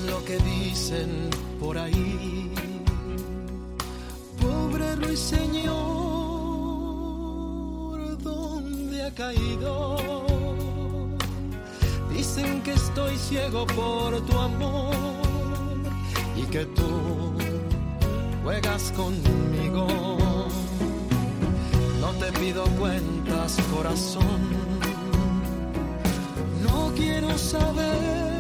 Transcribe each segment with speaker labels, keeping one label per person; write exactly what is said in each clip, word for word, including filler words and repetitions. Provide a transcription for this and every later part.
Speaker 1: lo que dicen por ahí. Pobre ruiseñor, ¿dónde ha caído? Dicen que estoy ciego por tu amor y que tú juegas conmigo. No te pido cuentas, corazón. No quiero saber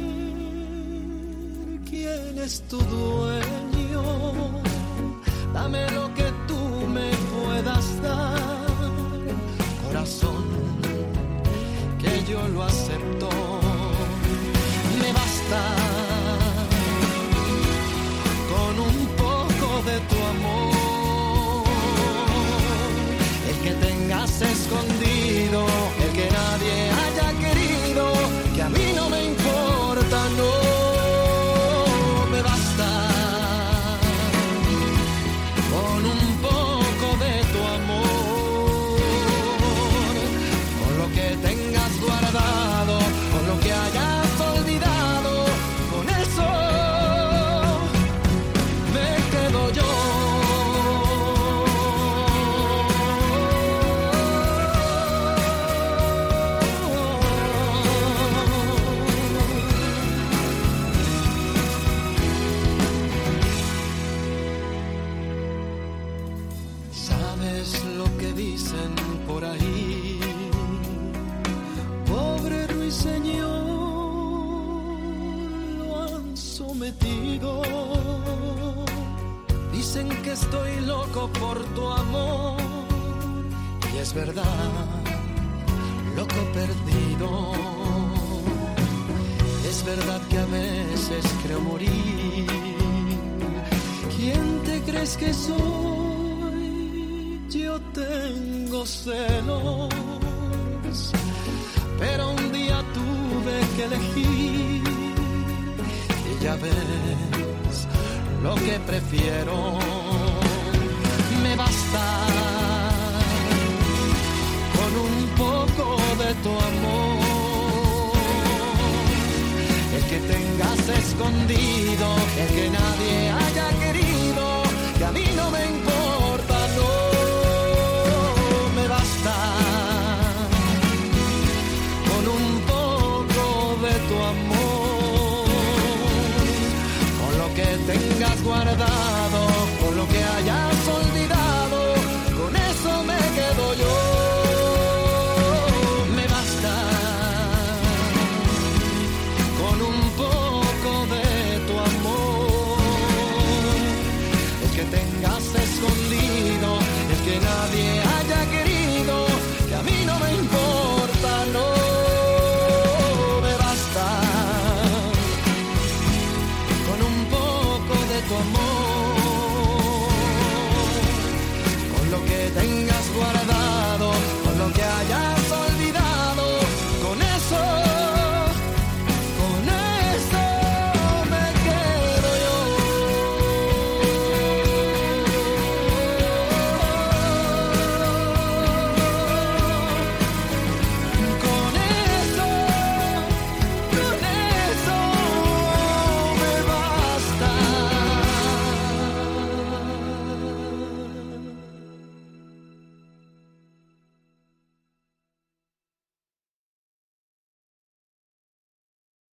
Speaker 1: quién es tu dueño. Dame lo que tú me puedas dar, corazón, que yo lo acepto. Me basta con un poco de tu amor, el que tengas escondido, el que nadie haya querido, que a mí no me importa, no. Me basta con un poco de tu amor, con lo que tengas guardado, con lo que hayas olvidado, con eso me quedo yo. ¿Sabes lo que dicen por ahí? Pobre ruiseñor, lo han sometido. Dicen que estoy loco por tu amor, y es verdad, loco perdido. Es verdad que a veces creo morir. ¿Quién te crees que soy? Yo tengo celos, pero un día tuve que elegir y ya ves lo que prefiero. Me basta con un poco de tu amor, el que tengas escondido, el que nadie haya querido, que a mí no me importa, no. Me basta con un poco de tu amor, con lo que tengas guardado, con lo que hayas olvidado, con eso me quedo yo. Me basta con un poco de tu amor, el que tengas escondido, el que nadie haya querido, que a mí no me importa, no. Me basta con un poco de tu amor, con lo que tengas